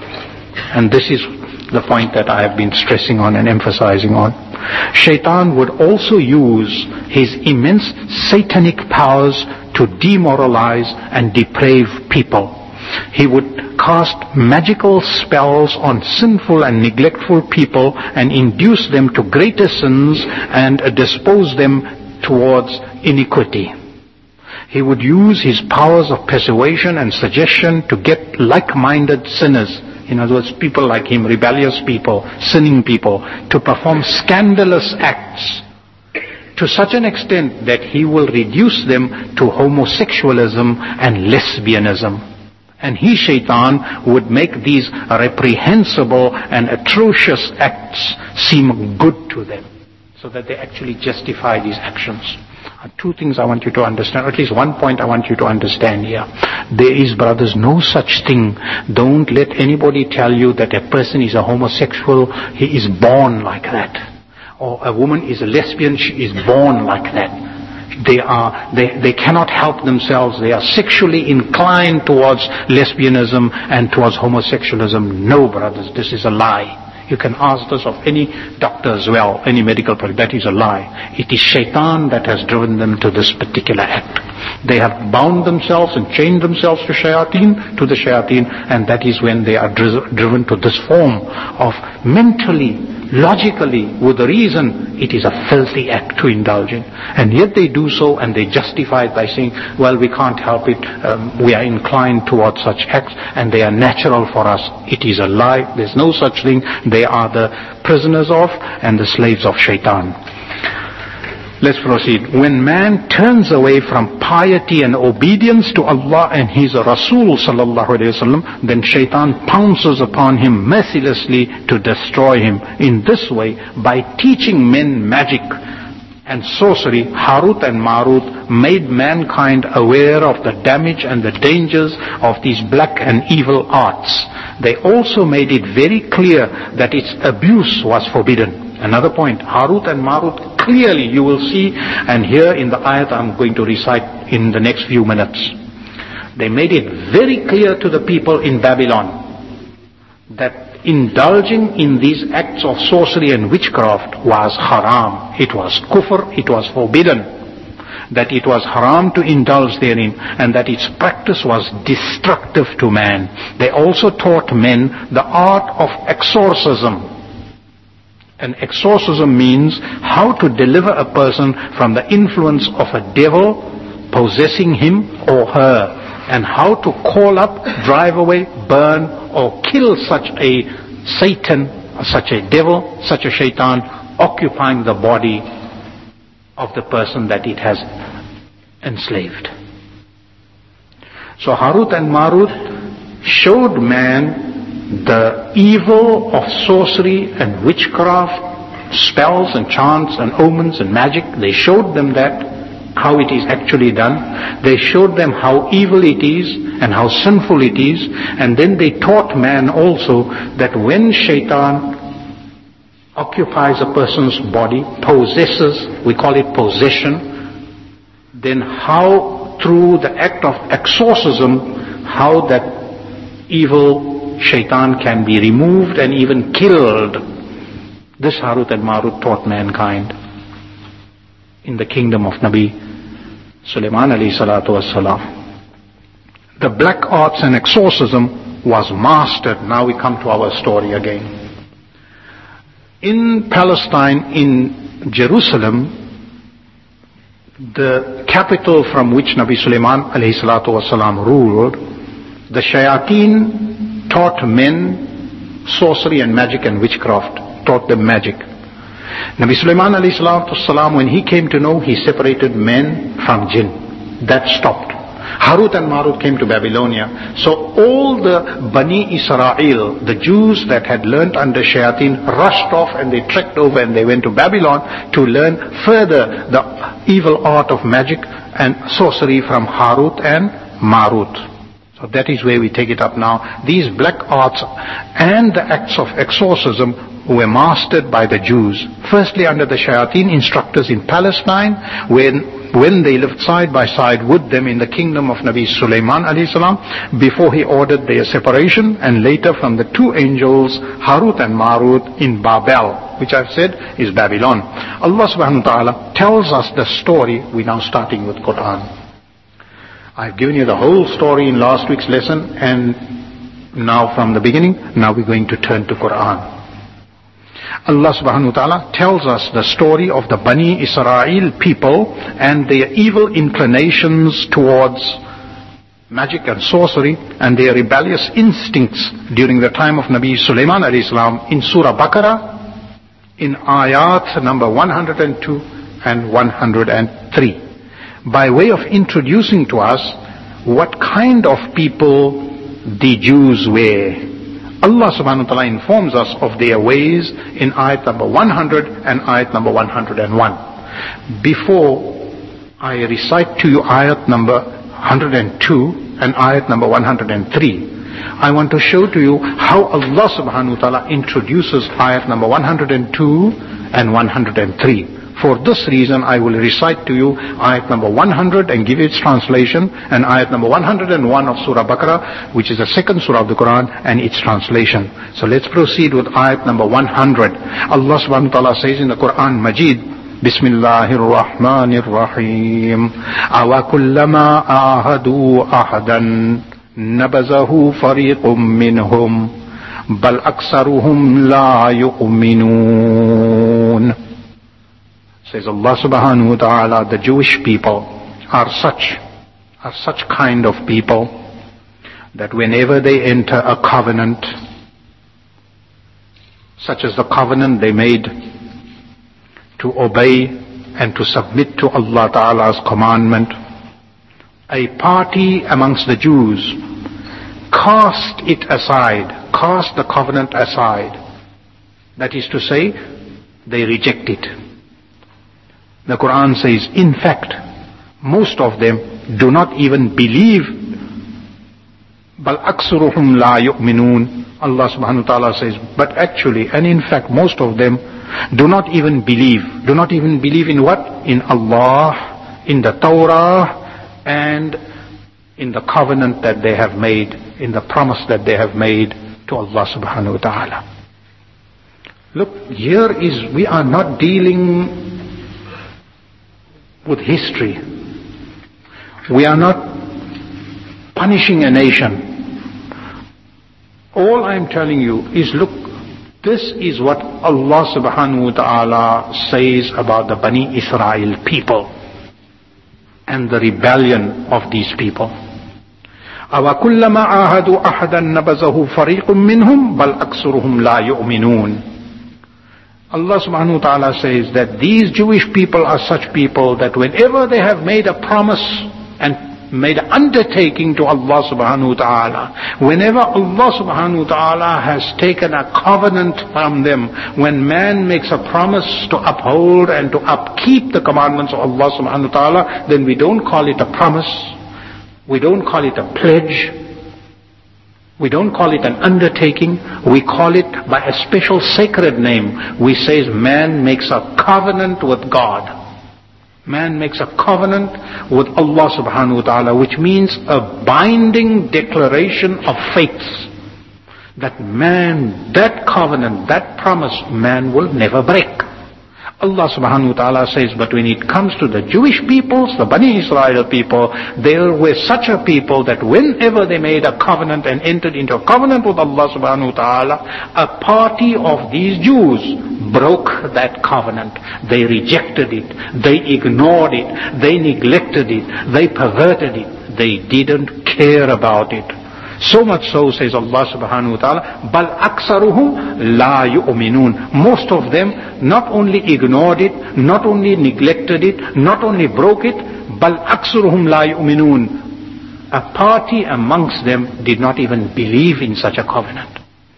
And this is the point that I have been stressing on and emphasizing on. Shaitan would also use his immense satanic powers to demoralize and deprave people. He would cast magical spells on sinful and neglectful people and induce them to greater sins and dispose them towards iniquity. He would use his powers of persuasion and suggestion to get like-minded sinners, in other words, people like him, rebellious people, sinning people, to perform scandalous acts to such an extent that he will reduce them to homosexualism and lesbianism. And he, shaitan, would make these reprehensible and atrocious acts seem good to them, so that they actually justify these actions. Two things I want you to understand, or at least one point I want you to understand here. There is, brothers, no such thing. Don't let anybody tell you that a person is a homosexual, he is born like that. Or a woman is a lesbian, she is born like that. They are, they, they cannot help themselves. They are sexually inclined towards lesbianism and towards homosexualism. No, brothers, this is a lie. You can ask this of any doctor as well, any medical person. That is a lie. It is shaitan that has driven them to this particular act. They have bound themselves and chained themselves to shayateen, to the shayateen, and that is when they are dri- driven to this form of mentally, logically, with reason, it is a filthy act to indulge in. And yet they do so and they justify it by saying, well, we can't help it, um, we are inclined towards such acts and they are natural for us. It is a lie. There's no such thing. They are the prisoners of and the slaves of shaitan. Let's proceed. When man turns away from piety and obedience to Allah and His Rasul sallallahu alaihi wasallam, then shaitan pounces upon him mercilessly to destroy him. In this way, by teaching men magic and sorcery, Harut and Marut made mankind aware of the damage and the dangers of these black and evil arts. They also made it very clear that its abuse was forbidden. Another point, Harut and Marut, clearly you will see, and here in the ayat I'm going to recite in the next few minutes. They made it very clear to the people in Babylon that indulging in these acts of sorcery and witchcraft was haram. It was kufr, it was forbidden. that it was haram to indulge therein, and that its practice was destructive to man. They also taught men the art of exorcism. And exorcism means how to deliver a person from the influence of a devil possessing him or her, and how to call up, drive away, burn, or kill such a Satan, such a devil, such a shaitan, occupying the body of the person that it has enslaved. So Harut and Marut showed man the evil of sorcery and witchcraft, spells and chants and omens and magic. They showed them that, how it is actually done. They showed them how evil it is and how sinful it is. And then they taught man also that when shaitan occupies a person's body, possesses, we call it possession, then how through the act of exorcism, how that evil shaitan can be removed and even killed. This Harut and Marut taught mankind in the kingdom of Nabi Sulaiman alayhi salatu wassalam. The black arts and exorcism was mastered. Now we come to our story again. In Palestine, in Jerusalem, the capital from which Nabi Sulaiman alayhi salatu wasalam ruled, the shayateen taught men sorcery and magic and witchcraft, taught them magic. Nabi Sulaiman alayhi salatu wasalam, when he came to know, he separated men from jinn. That stopped. Harut and Marut came to Babylonia. So all the Bani Israel, the Jews that had learnt under shayateen, rushed off and they trekked over and they went to Babylon to learn further the evil art of magic and sorcery from Harut and Marut. So that is where we take it up now. These black arts and the acts of exorcism were mastered by the Jews. Firstly under the shayateen instructors in Palestine, when when they lived side by side with them in the kingdom of Nabi Sulaiman alayhi salam, before he ordered their separation, and later from the two angels, Harut and Marut in Babel, which I've said is Babylon. Allah subhanahu wa ta'ala tells us the story. We're now starting with Quran. I've given you the whole story in last week's lesson, and now from the beginning, now we're going to turn to Quran. Allah subhanahu wa ta'ala tells us the story of the Bani Israel people and their evil inclinations towards magic and sorcery and their rebellious instincts during the time of Nabi Sulaiman alayhi salam in Surah Baqarah in ayat number one hundred two and one hundred three. By way of introducing to us what kind of people the Jews were. Allah subhanahu wa ta'ala informs us of their ways in ayat number one hundred and ayat number one hundred one. Before I recite to you ayat number one hundred two and ayat number one hundred three, I want to show to you how Allah subhanahu wa ta'ala introduces ayat number one hundred two and one hundred three. For this reason, I will recite to you ayat number one hundred and give its translation, and ayat number one hundred one of Surah Baqarah, which is the second surah of the Quran, and its translation. So let's proceed with ayat number one hundred. Allah subhanahu wa ta'ala says in the Quran Majid, Bismillahir Rahmanir Rahim, Awa kullama ahadu ahadan nabazahu fariqum minhum bal aksaruhum la yu'minun. Says Allah subhanahu wa ta'ala, the Jewish people are such, are such kind of people that whenever they enter a covenant, such as the covenant they made to obey and to submit to Allah ta'ala's commandment, a party amongst the Jews cast it aside, cast the covenant aside. That is to say, they reject it. The Quran says, in fact, most of them do not even believe. Bal aksaruhum la yu'minun. Allah subhanahu wa ta'ala says, but actually, and in fact, most of them do not even believe. Do not even believe in what? In Allah, in the Torah, and in the covenant that they have made, in the promise that they have made to Allah subhanahu wa ta'ala. Look, here is, we are not dealing with history. We are not punishing a nation. All I'm telling you is, look, this is what Allah subhanahu wa ta'ala says about the Bani Israel people and the rebellion of these people. أَوَكُلَّمَا عَاهَدُوا أَحَدًا نَبَذَهُ فَرِيقٌ مِّنْهُمْ بَلْ أَكْثَرُهُمْ لَا يُؤْمِنُونَ. Allah subhanahu wa ta'ala says that these Jewish people are such people that whenever they have made a promise and made an undertaking to Allah subhanahu wa ta'ala, whenever Allah subhanahu wa ta'ala has taken a covenant from them, when man makes a promise to uphold and to upkeep the commandments of Allah subhanahu wa ta'ala, then we don't call it a promise, we don't call it a pledge, we don't call it an undertaking, we call it by a special sacred name. We say man makes a covenant with God. Man makes a covenant with Allah subhanahu wa ta'ala, which means a binding declaration of faith. That man, that covenant, that promise, man will never break. Allah subhanahu wa ta'ala says, but when it comes to the Jewish peoples, the Bani Israel people, they were such a people that whenever they made a covenant and entered into a covenant with Allah subhanahu wa ta'ala, a party of these Jews broke that covenant. They rejected it. They ignored it. They neglected it. They perverted it. They didn't care about it. So much so, says Allah subhanahu wa ta'ala, بَلْ أَكْثَرُهُمْ لَا يُؤْمِنُونَ. Most of them not only ignored it, not only neglected it, not only broke it, بَلْ أَكْثَرُهُمْ لَا يُؤْمِنُونَ. A party amongst them did not even believe in such a covenant.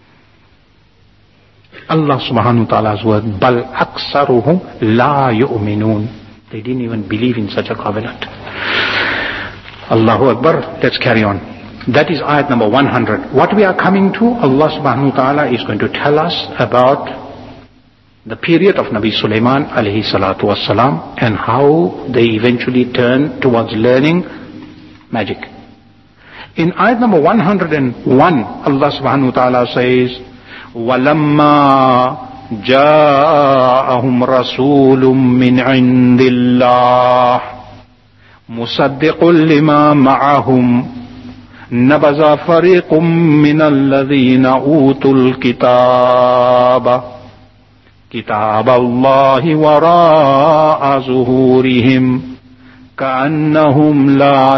Allah subhanahu wa ta'ala's word, بَلْ أَكْثَرُهُمْ لَا يُؤْمِنُونَ. They didn't even believe in such a covenant. Allahu Akbar. Let's carry on. That is ayat number one hundred. What we are coming to, Allah subhanahu wa ta'ala is going to tell us about the period of Nabi Sulaiman alayhi salatu wassalam and how they eventually turned towards learning magic. In ayat number one hundred one, Allah subhanahu wa ta'ala says, وَلَمَّا جَاءَهُمْ رَسُولٌ مِّنْ عِنْدِ اللَّهِ مُصَدِّقٌ لِمَا مَعَهُمْ نبذ فريق من الذين أوتوا الكتاب كتاب الله وراء ظهورهم كأنهم لا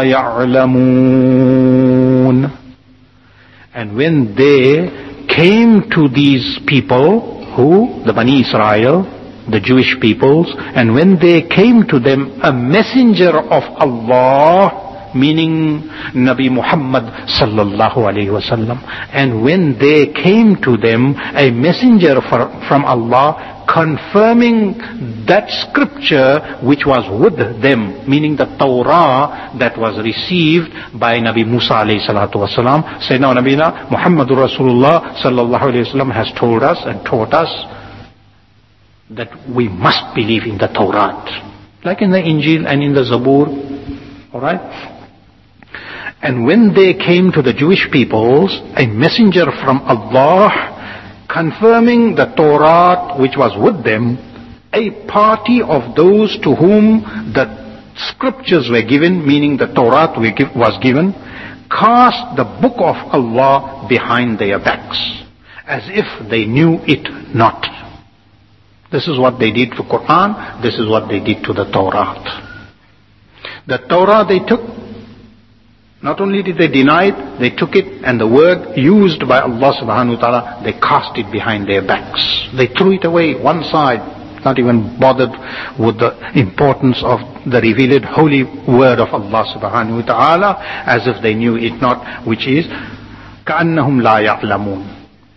يعلمون. And when they came to these people, who? The Bani Israel, the Jewish peoples, and when they came to them a messenger of Allah, meaning Nabi Muhammad sallallahu alayhi wasallam, and when they came to them a messenger for, from Allah confirming that scripture which was with them, meaning the Torah that was received by Nabi Musa alayhi salatu wasalam, Sayyidina Nabina Muhammadur Rasulullah sallallahu alayhi wasallam has told us and taught us that we must believe in the Torah, like in the Injil and in the Zabur. Alright? And when they came to the Jewish peoples, a messenger from Allah confirming the Torah which was with them, a party of those to whom the scriptures were given, meaning the Torah was given, cast the book of Allah behind their backs, as if they knew it not. This is what they did to Quran, this is what they did to the Torah. The Torah they took, not only did they deny it, they took it, and the word used by Allah subhanahu wa ta'ala, they cast it behind their backs. They threw it away one side, not even bothered with the importance of the revealed holy word of Allah subhanahu wa ta'ala, as if they knew it not, which is كَأَنَّهُمْ لَا يَعْلَمُونَ.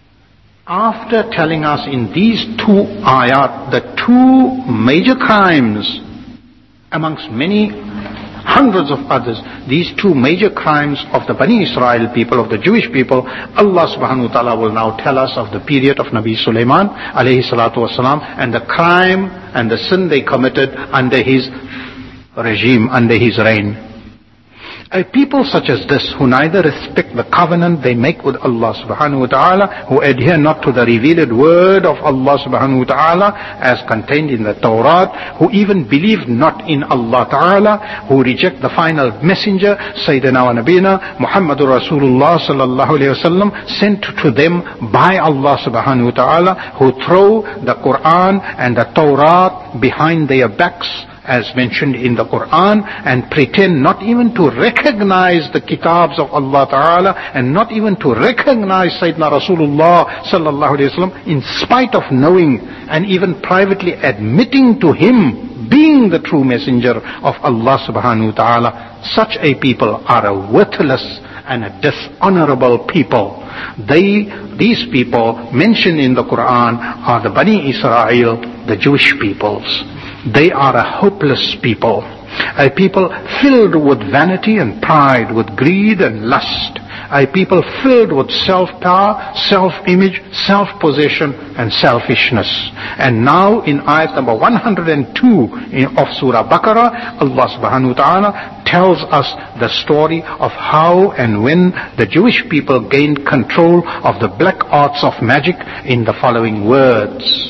After telling us in these two ayat the two major crimes amongst many hundreds of others, these two major crimes of the Bani Israel people, of the Jewish people, Allah subhanahu wa ta'ala will now tell us of the period of Nabi Sulaiman alayhi salatu wasalam and the crime and the sin they committed under his regime, under his reign. A people such as this, who neither respect the covenant they make with Allah subhanahu wa ta'ala, who adhere not to the revealed word of Allah subhanahu wa ta'ala as contained in the Torah, who even believe not in Allah ta'ala, who reject the final messenger, Sayyidina wa Nabina, Muhammadur Rasulullah sallallahu alayhi wa sallam, sent to them by Allah subhanahu wa ta'ala, who throw the Quran and the Torah behind their backs, as mentioned in the Quran, and pretend not even to recognize the kitabs of Allah Ta'ala, and not even to recognize Sayyidina Rasulullah sallallahu alayhi wa sallam, in spite of knowing and even privately admitting to him being the true messenger of Allah subhanahu wa ta'ala. Such a people are a worthless and a dishonorable people. They, these people mentioned in the Quran are the Bani Israel, the Jewish peoples. They are a hopeless people, a people filled with vanity and pride, with greed and lust, a people filled with self-power, self-image, self-possession and selfishness. And now in ayat number one hundred two of Surah Baqarah, Allah subhanahu wa ta'ala tells us the story of how and when the Jewish people gained control of the black arts of magic in the following words.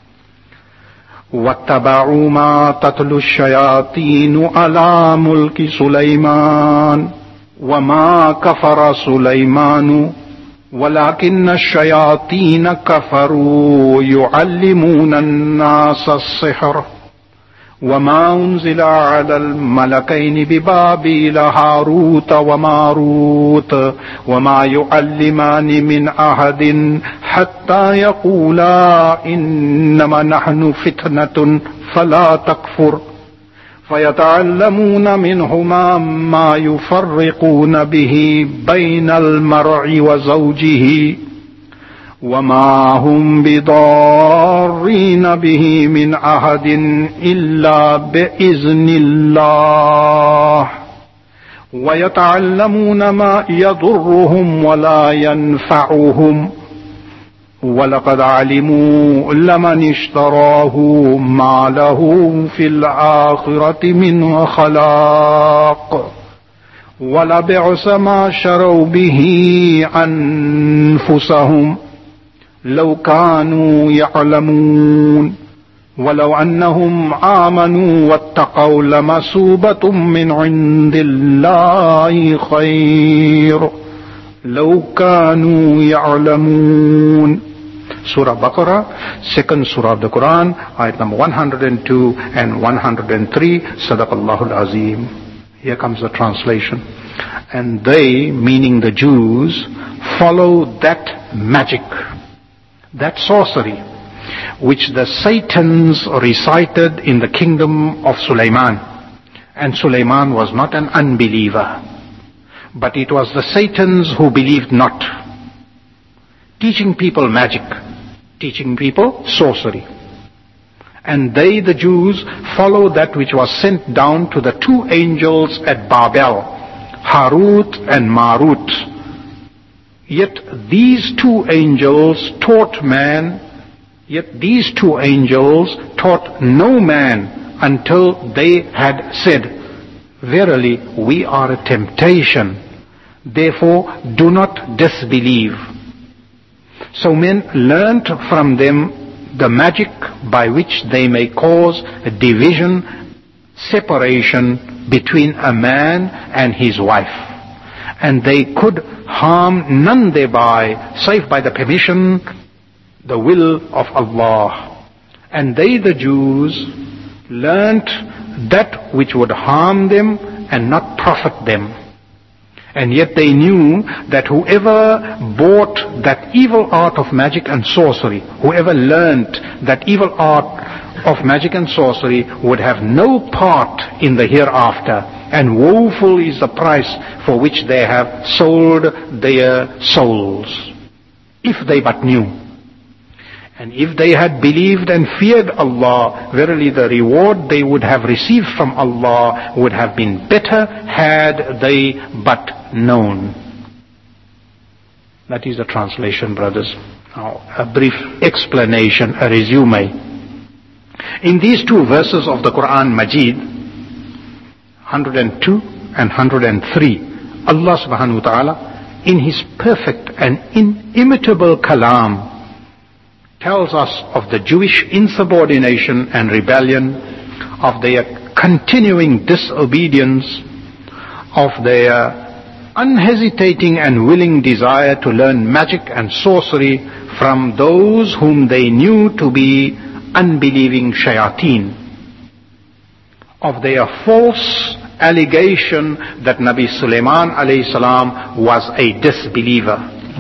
وَاتَّبَعُوا مَا تَتْلُو الشَّيَاطِينُ عَلَى مُلْكِ سُلَيْمَانَ وَمَا كَفَرَ سُلَيْمَانُ وَلَكِنَّ الشَّيَاطِينَ كَفَرُوا يُعَلِّمُونَ النَّاسَ السِّحْرَ وَمَا أُنزِلَ عَلَى الْمَلَكَيْنِ بِبَابِيلَ هَارُوتَ وَمَارُوتَ وَمَا يُعَلِّمَانِ مِنْ أَحَدٍ حَتَّى يَقُولَا إِنَّمَا نَحْنُ فِتْنَةٌ فَلَا تَكْفُرْ فَيَتَعَلَّمُونَ مِنْهُمَا مَا يُفَرِّقُونَ بِهِ بَيْنَ الْمَرْءِ وَزَوْجِهِ وَمَا هُمْ بِضَارِّينَ بِهِ مِنْ أَحَدٍ إِلَّا بِإِذْنِ اللَّهِ وَيَتَعَلَّمُونَ مَا يَضُرُّهُمْ وَلَا يَنْفَعُهُمْ وَلَقَدْ عَلِمُوا لَمَنِ اشْتَرَاهُ مَا لَهُ فِي الْآخِرَةِ مِنْ خَلَاقٍ وَلَبِئْسَ مَا شَرَوْا بِهِ أَنفُسَهُمْ لو كانوا يعلمون ولو أنهم آمنوا واتقوا لمثوبة من عند الله خير لو كانوا يعلمون. Surah Baqarah, second surah of the Quran, ayat number one hundred two and one hundred three. Sadaqallahu al-Azim. Here comes the translation. And they, meaning the Jews, follow that magic, that sorcery, which the Satans recited in the kingdom of Sulaiman. And Sulaiman was not an unbeliever, but it was the Satans who believed not, teaching people magic, teaching people sorcery. And they, the Jews, follow that which was sent down to the two angels at Babel, Harut and Marut. Yet these two angels taught man, yet these two angels taught no man until they had said, verily we are a temptation, therefore do not disbelieve. So men learnt from them the magic by which they may cause a division, separation between a man and his wife. And they could harm none thereby, save by the permission, the will of Allah. And they, the Jews, learnt that which would harm them and not profit them. And yet they knew that whoever bought that evil art of magic and sorcery, whoever learnt that evil art of magic and sorcery, would have no part in the hereafter, and woeful is the price for which they have sold their souls, if they but knew. And if they had believed and feared Allah, verily the reward they would have received from Allah would have been better had they but known. That is the translation, brothers. Now, a brief explanation, a resume. In these two verses of the Quran Majid, one hundred two one hundred three, Allah subhanahu wa ta'ala, in His perfect and inimitable kalam, tells us of the Jewish insubordination and rebellion, of their continuing disobedience, of their unhesitating and willing desire to learn magic and sorcery from those whom they knew to be unbelieving shayateen, of their false allegation that Nabi Sulaiman alayhi salam was a disbeliever,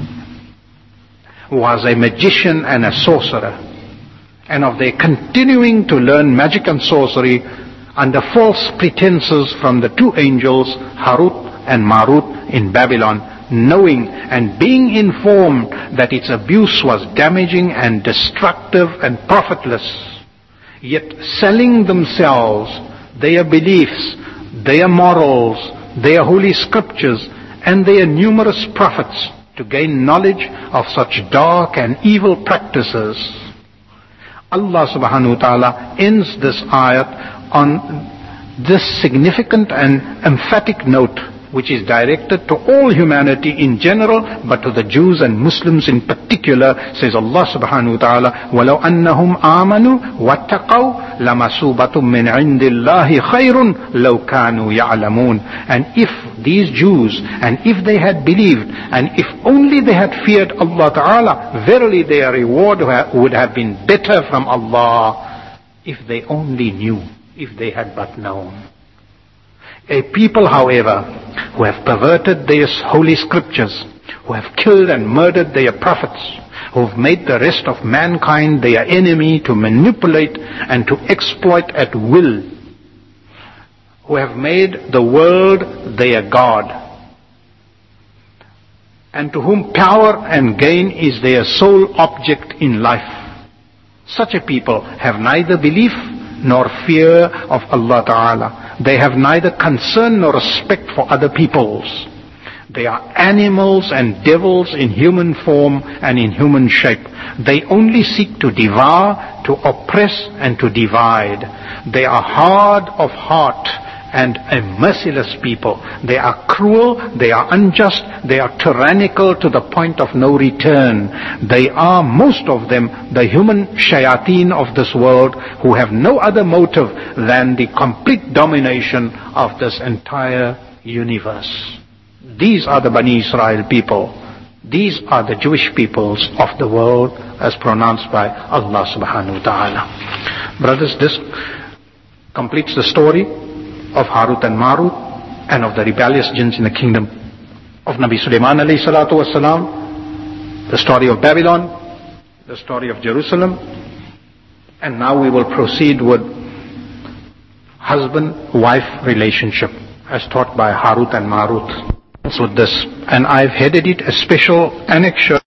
was a magician and a sorcerer, and of their continuing to learn magic and sorcery under false pretenses from the two angels Harut and Marut in Babylon, knowing and being informed that its abuse was damaging and destructive and profitless, yet selling themselves, their beliefs, their morals, their holy scriptures, and their numerous prophets to gain knowledge of such dark and evil practices. Allah subhanahu wa ta'ala ends this ayat on this significant and emphatic note, which is directed to all humanity in general, but to the Jews and Muslims in particular. Says Allah subhanahu wa ta'ala, وَلَوْ أَنَّهُمْ آمَنُوا وَاتَّقَوْا لَمَثُوبَةٌ مِّنْ عِنْدِ اللَّهِ خَيْرٌ لَوْ كَانُوا يَعْلَمُونَ. And if these Jews, and if they had believed, and if only they had feared Allah ta'ala, verily their reward would have been better from Allah, if they only knew, if they had but known. A people, however, who have perverted their holy scriptures, who have killed and murdered their prophets, who have made the rest of mankind their enemy to manipulate and to exploit at will, who have made the world their God, and to whom power and gain is their sole object in life. Such a people have neither belief nor fear of Allah Ta'ala. They have neither concern nor respect for other peoples. They are animals and devils in human form and in human shape. They only seek to devour, to oppress, and to divide. They are hard of heart and a merciless people. They are cruel, they are unjust, they are tyrannical to the point of no return. They are, most of them, the human shayateen of this world, who have no other motive than the complete domination of this entire universe. These are the Bani Israel people. These are the Jewish peoples of the world, as pronounced by Allah subhanahu wa ta'ala. Brothers, this completes the story of Harut and Marut, and of the rebellious jinns in the kingdom of Nabi Sulaiman alayhi salatu wasalam, the story of Babylon, the story of Jerusalem, and now we will proceed with husband-wife relationship as taught by Harut and Marut. With this, and I've headed it a special annexure